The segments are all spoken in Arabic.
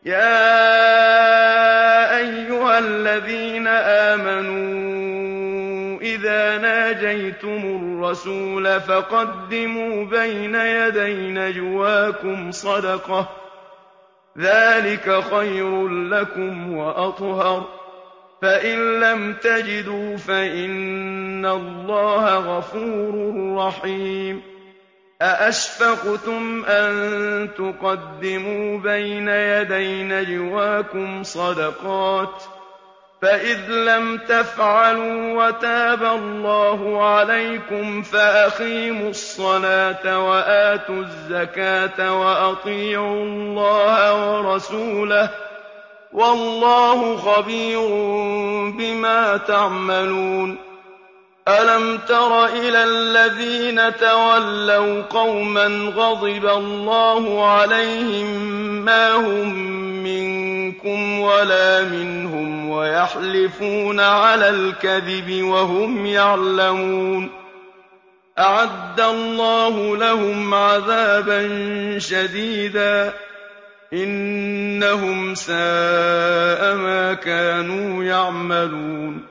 يَا أَيُّهَا الَّذِينَ آمَنُوا إِذَا نَاجَيْتُمُ الرَّسُولَ فَقَدِّمُوا بَيْنَ يَدَيْ نَجْوَاكُمْ صَدَقَةً ۚ ذَٰلِكَ خَيْرٌ لَّكُمْ وَأَطْهَرُ ۚ فَإِن لَّمْ تَجِدُوا فَإِنَّ اللَّهَ غَفُورٌ رَّحِيمٌ أَأَشْفَقْتُمْ أَن تُقَدِّمُوا بَيْنَ يَدَيْ نَجْوَاكُمْ صَدَقَاتٍ ۚ فَإِذْ لَمْ تَفْعَلُوا وَتَابَ اللَّهُ عَلَيْكُمْ فَأَقِيمُوا الصَّلَاةَ وَآتُوا الزَّكَاةَ وَأَطِيعُوا اللَّهَ وَرَسُولَهُ ۚ وَاللَّهُ خَبِيرٌ بِمَا تَعْمَلُونَ أَلَمْ تَرَ إِلَى الَّذِينَ تَوَلَّوْا قَوْمًا غَضِبَ اللَّهُ عَلَيْهِم مَّا هُم مِّنكُمْ وَلَا مِنْهُمْ وَيَحْلِفُونَ عَلَى الْكَذِبِ وَهُمْ يَعْلَمُونَ أَعَدَّ اللَّهُ لَهُمْ عَذَابًا شَدِيدًا ۖ إِنَّهُمْ سَاءَ مَا كَانُوا يَعْمَلُونَ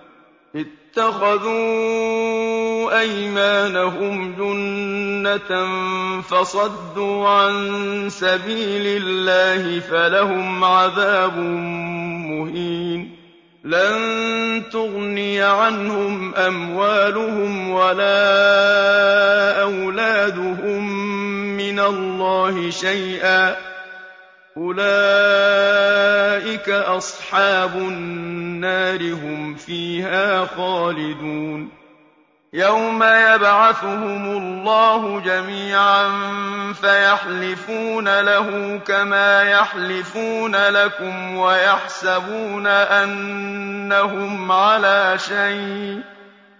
اتَّخَذُوا أَيْمَانَهُمْ جُنَّةً فَصَدُّوا عَن سَبِيلِ اللَّهِ فَلَهُمْ عَذَابٌ مُّهِينٌ لَّن تُغْنِيَ عَنْهُمْ أَمْوَالُهُمْ وَلَا أَوْلَادُهُم مِّنَ اللَّهِ شَيْئًا ۖ أُولَٰئِكَ أَصْحَابُ النَّارِ ۖ هُمْ فِيهَا خَالِدُونَ يَوْمَ يَبْعَثُهُمُ اللَّهُ جَمِيعًا فَيَحْلِفُونَ لَهُ كَمَا يَحْلِفُونَ لَكُمْ وَيَحْسَبُونَ أَنَّهُمْ عَلَىٰ شَيْءٍ ۚ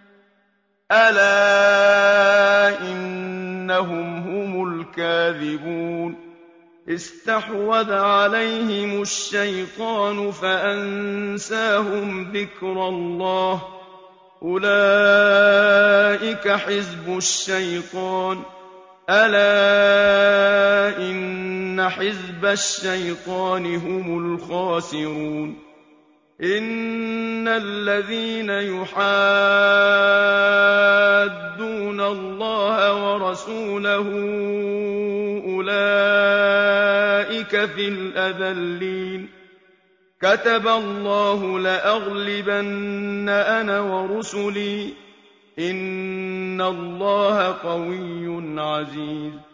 أَلَا إِنَّهُمْ هُمُ الْكَاذِبُونَ اسْتَحْوَذَ عَلَيْهِمُ الشَّيْطَانُ فَأَنسَاهُمْ ذِكْرَ اللَّهِ ۚ أُولَٰئِكَ حِزْبُ الشَّيْطَانِ ۚ أَلَا إِنَّ حِزْبَ الشَّيْطَانِ هُمُ الْخَاسِرُونَ إِنَّ الَّذِينَ يُحَادُّونَ اللَّهَ وَرَسُولَهُ أُولَٰئِكَ فِي الْأَذَلِّينَ كَتَبَ اللَّهُ لَأَغْلِبَنَّ أَنَا وَرُسُلِي ۚ إِنَّ اللَّهَ قَوِيٌّ عَزِيزٌ